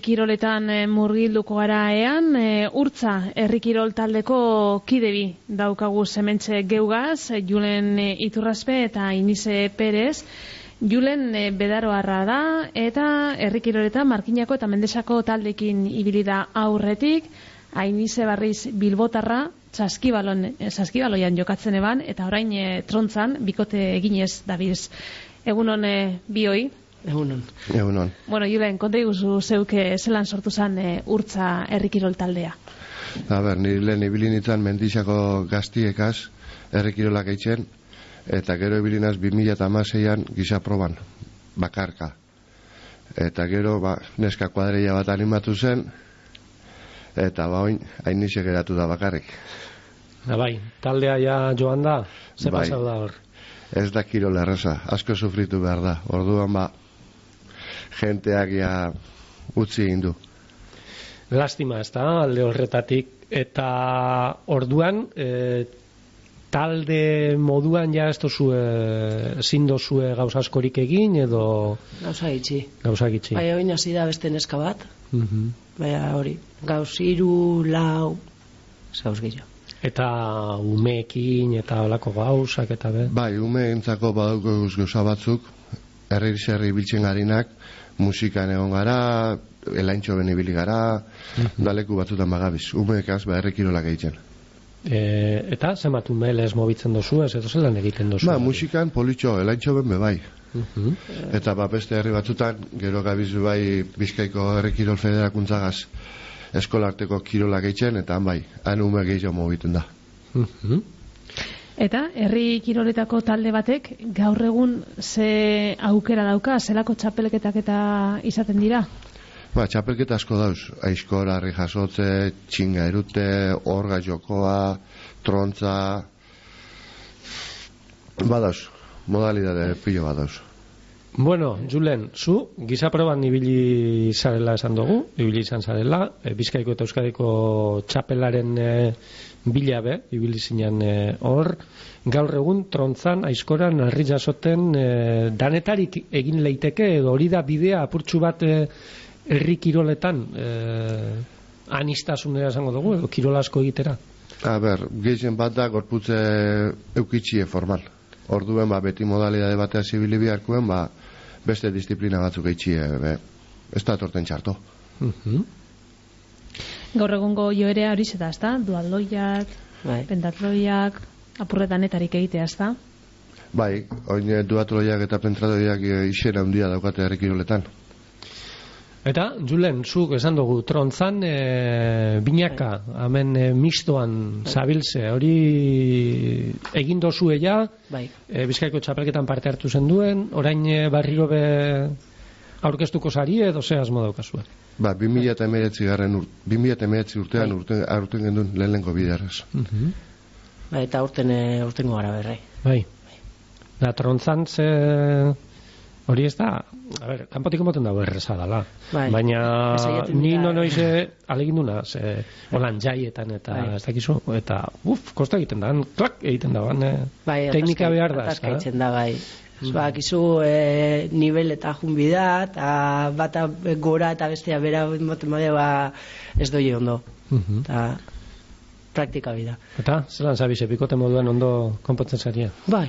kiroletan murgilduko gara ean, Urtza herri kirol taldeko kidebi daukagu hementxe geugaz, Julen Iturraspe eta Inize Perez. Julen bedaroarra da eta herri kiroletan Markinako eta Mendesako taldekin ibili da aurretik, Inize Barriz bilbotarra, saskibaloian jokatzen eban, eta orain trontzan bikote eginez dabiz. Egunon bioi? Egunon. Bueno, Julen, konta iguzu zeuke zelan sortu zen Urtza herri kirol taldea? Nire lehen ibili nintzen Mendixako gaztiekaz herri kirolak eitzen, eta gero ibilinaz 2016an gisa proban, bakarka. Eta gero neska kuadrilla bat animatu zen, eta oin Ainize geratu da bakarrik. Taldea ja joan da? Ze pasau da hor? Ez da kirol erraza, asko sufritu behar da. Orduan jenteak ja utzi egin du. Lastima, ez da, alde horretatik. Eta orduan, talde moduan ja ez dozue, ezin dozue gauza askorik egin, edo... Gauza gitxi. Baina oin hasi da beste neska bat. Baina hori, gauz 3, 4, gauz gehiago. Eta umeekin eta olako gauzak eta be? Umeentzako badauko gauza batzuk, herri biltzen garinak, musikan egon gara, elaintxo benibili gara, daleku batzutan bagabiz. Umeekaz herri kirolak egiten. Eta zenbat ume lez mobitzen dozu, ez edo zelan egiten dozu? Musikan politxo, elaintxo ben bebai. Eta beste herri batzutan, gero gabiz bai Bizkaiko herri kirol federakuntzagaz eskolarteko kirolak egiten, eta han ume gehiago mobiten da. Eta herri kiroletako talde batek gaur egun ze aukera dauka, zelako txapelketak eta izaten dira? Txapelketa asko dauz, aizkor, harri jasotze, txinga erute, orga jokoa, trontza, badauz, modalidade pilo badauz. Bueno, Julen, zu giza proban ibili zarela esan dugu, ibili izan zarela, Bizkaiko eta Euskadiko txapelaren bilabe, ibili zinen hor, gaur egun trontzan, aizkoran, harri jasoten, danetarik egin leiteke, edo hori da bidea apurtxu bat herri kiroletan, anistasunera esango dugu, edo kirol asko egitera? Gehien bat da gorputze eukitxie formal. Orduen beti modalidade batea zibili biharkuen, beste disiplina batzuk eitxie, ez da torten txarto. Gaur egungo joerea hori zeta, ez da? Dualdoiak, pentatloiak, apurretanetarik egitea, ez da? Oin duatloiak eta pentatloiak izena handia daukate herri kiroletan. Eta, Julen, zuk esan dugu, trontzan, binaka, hemen mistoan zabiltze, hori egin dozue ja, Bizkaiko txapelketan parte hartu zen duen, orain barriro be aurkeztuko zari edo ze asmo daukazue? 2019 urtean aurten gendun lehenengo bideraz. Eta aurtengo gara berrai. Da, trontzan ze... Hori ez da, kanpotik emoten dago erreza dala. Baina ni noiz aleginduna, holan jaietan eta ez dakizu, eta kosta egiten da, klak egiten da, teknika behar da. Ataska egiten da, Bakizu nivel eta junbida, eta bata gora eta bestea bera ez doi ondo. Eta praktika bida. Eta, zelan zabize, bikote moduan ondo konpontzen zaria? Bai.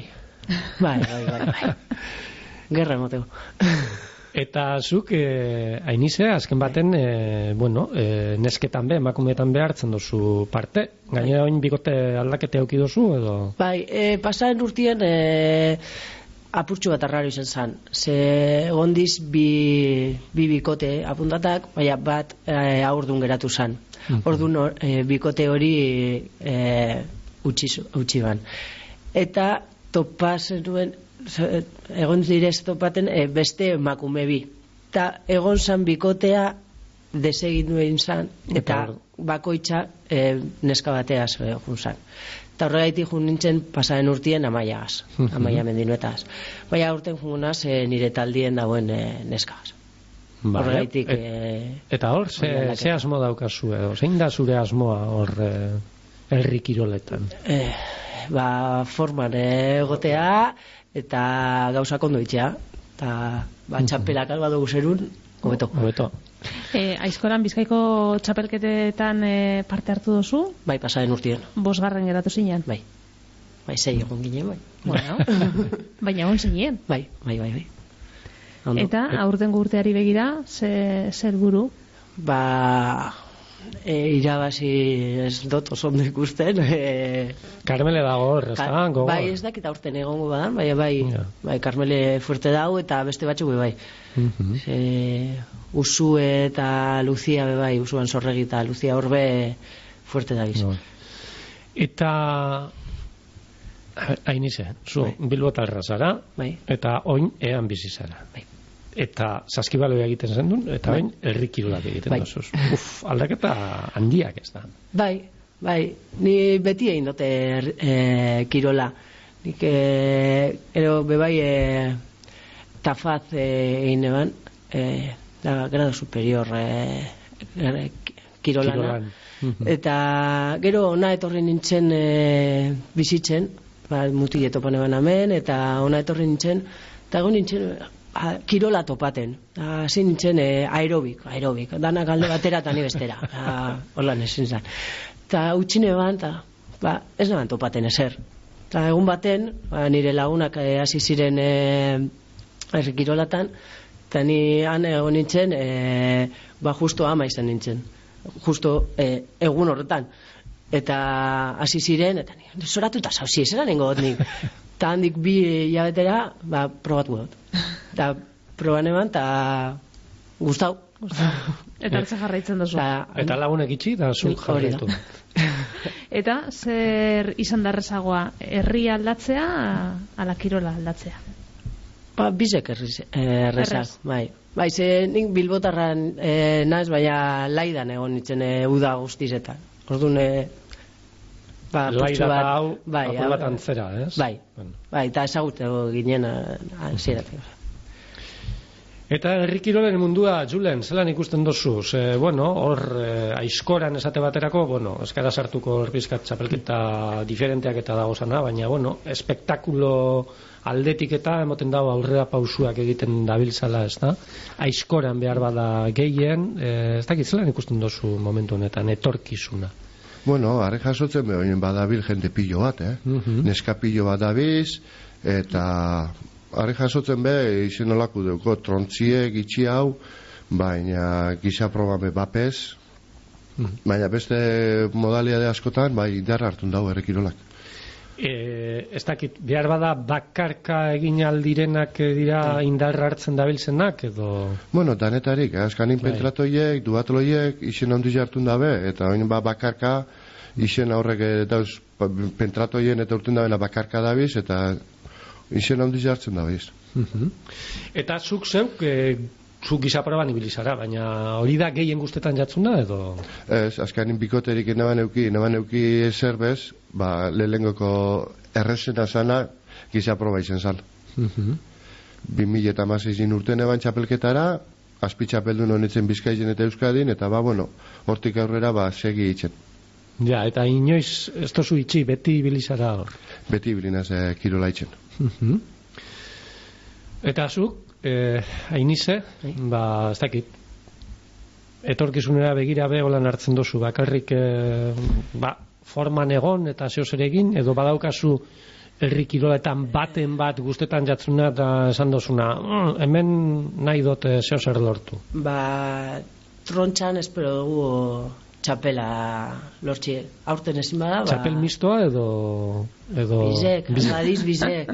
Gerra emoteko. Eta zuk, Ainize, azken baten, nesketan be, emakumeetan be hartzen dozu parte. Gainera oin bikote aldakete auki dozu, edo? Pasaren urtien apurtxu bat arraro izan zan. Ze gondiz bi bikote apuntatak, baina bat aurdun geratu zan. Orduan bikote hori utzi ban. Eta topazen duen egon direz topaten beste emakume bi. Eta egon zan bikotea desegin duen zan, eta bakoitza neska batea egon zan. Eta horregaitik jun nintzen pasaren urtien Amaiagaz, Amaia Mendinuetaz. Baina urten jungunaz nire taldien dagoen neskagaz. Horregaitik... Eta hor, ze asmo daukazu edo? Zein da zure asmoa hor herri kiroletan? Forman egotea, eta gauzak ondo itxea, eta txapelak alba dugu zerun, hobeto. Aizkoran Bizkaiko txapelketetan parte hartu duzu? Bai, pasaren urtean. 5. geratu zinen? Bai, 6 egon ginen, bai. Bueno, baina egon zinen? Bai. Ondo. Eta, aurtengo urteari begira, zer buru? Irabazi ez dut oso ondo ikusten. Karmele dago hor, ez da? Bai, ez dakit aurten egongo badan, bai, Karmele fuerte dago eta beste batzuk bai. Usue eta Lucia bai, Usuan Sorregi eta Lucia Orbe fuerte dagiz. Eta Ainize, zu Bilbotarra zara, eta oin ean bizi zara. Eta saskibaloia egiten zendun, eta bain herrikirolak egiten dozuz. Aldaketa handiak ez da. Bai, ni beti egin dute kirola. Nik ero bebai tafaz egin eban, da grado superior kirolana. Eta gero ona etorri nintzen bizitzen, mutile topan eban amen, eta ona etorri nintzen, eta egon nintzen kirola topaten. Hasi nintzen aerobik, danak alde batera eta ni bestera. Horlan ezin zen. Eta utxine ban, ez neban topaten ezer. Eta egun baten, nire lagunak hasi ziren kirolatan, eta ni han egon nintzen, justo ama izan nintzen. Justo egun horretan. Eta hasi ziren, eta ni zoratu eta sauzi, ez eran nengo nik. Eta handik 2 hilabetera, probatu dut. Eta proban eman, eta gustau. Eta hartze jarraitzen duzu. Eta lagunek itxi, da zuk jarraitu. Eta zer izan darrezagoa, herri aldatzea, ala kirola aldatzea? Bizek errezak, bai. Bai, ze nik Bilbotarran naz, baina laidan egon nintzen uda guztizetan. Orduan, laida eta hau, apur bat antzera, ez? Bai, eta ezagutego ginen anzieratik. Eta herrikirolen mundua, Julen, zelan ikusten dozu? Hor, aizkoran esate baterako, eskara sartuko erbizkat txapelketa diferenteak eta dagozana, baina, espektakulo aldetik eta emoten dago aurrera pausuak egiten dabiltzala, ez da? Aizkoran behar bada gehien, ez dakit zelan ikusten dozu momentu honetan, etorkizuna? Are jasotzen behoinen badabil jente pillo bat, neska pillo bat dabiz, eta are jasotzen izen olako duko, trontziek itxi hau, baina gisa probame bapez, baina beste modaliade askotan, indarra hartun dago errekirolak. Ez dakit, behar bada bakarka egin aldirenak dira indarra hartzen dabiltzenak, edo? Danetarik, askanin pentratoiek, duatloiek, izen ondiz hartun dabe, eta oin bakarka, izen aurrek dauz pentratoien eta urtun dabena bakarka dabiz, eta izen ondiz hartzen dabiz. Eta zuk zeuk, zuk gizaproban ibilizara, baina hori da gehien guztetan jatzun da, edo? Ez, azkanin bikoterik neban euki ezerbez, lehengoko errezena zana gizaproba izen zan. 2016 urten eban txapelketara, azpitxapeldun honetzen Bizkaizen eta Euskadin, eta hortik aurrera segi itzen. Ja, eta inoiz ez tozu itxi, beti ibilizara hor? Beti ibilinaz kirola itzen. Eta zuk, Ainize, ez dakit, etorkizunera begira holan hartzen dozu, bakarrik forman egon eta zeo zer egin, edo badaukazu herri kiroletan baten bat guztetan jatzuna eta esan dozuna, hemen nahi dut zeo zer lortu. Trontxan espero dugu txapela lortxie. Aurten ezin bada, txapel mistoa edo... Bizek, aladiz bizek.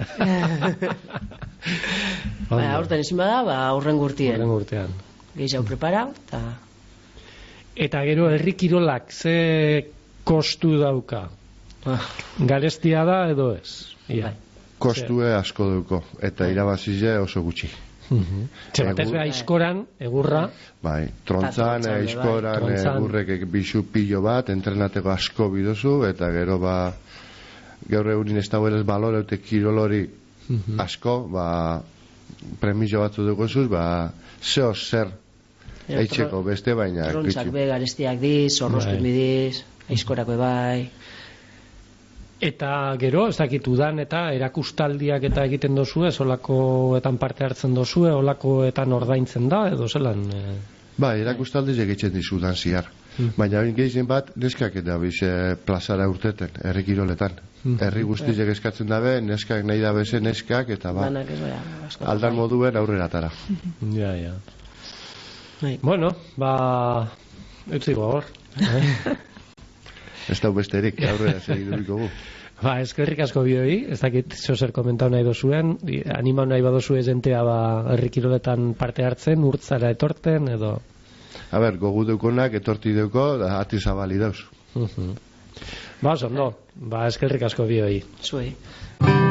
Aurten ezin bada, aurren gurtien. Gehiago preparau, eta gero herri kirolak ze kostu dauka? Garestia da edo ez? Kostue asko duko, eta irabazize oso gutxi. Txebatez beha aizkoran, egurra. Trontzan, aizkoran, egurrek bizu pillo bat, entrenateko asko bidozu, eta gero gaur egunin ez dagoelez baloreute kirolori asko, premiso batzu dugozuz, zeo zer eitzeko beste, baina... Trontzak be garestiak diz, zorrozkun bidiz, aizkorako bai... Eta gero, ez dakit udan eta erakustaldiak eta egiten dozue, olakoetan parte hartzen dozue, olakoetan ordaintzen da, edo zelan? Ba, erakustaldiz egiten dizudan ziar. Baina hain gehien bat, neskak eta bize plazara urteten, herri kiroletan. Herri guztiek eskatzen dabe, neskak nahi dabe zen neskak, eta ba, aldan moduen aurrera tara. Ja. Bueno, ba, eutzi gogor. Ez dau besterik, aurrera segiduriko gu. Ba, eskerrik asko bioi, ez dakit zozer komentau nahi dozuen, animau nahi badozue zentea ba, herri kiroletan parte hartzen, urtzara etorten, edo... A ber, gogu deukonak, etorti deuko, ati zabali dauz. Ba, oso, no, ba, eskerrik asko bioi. Zuei.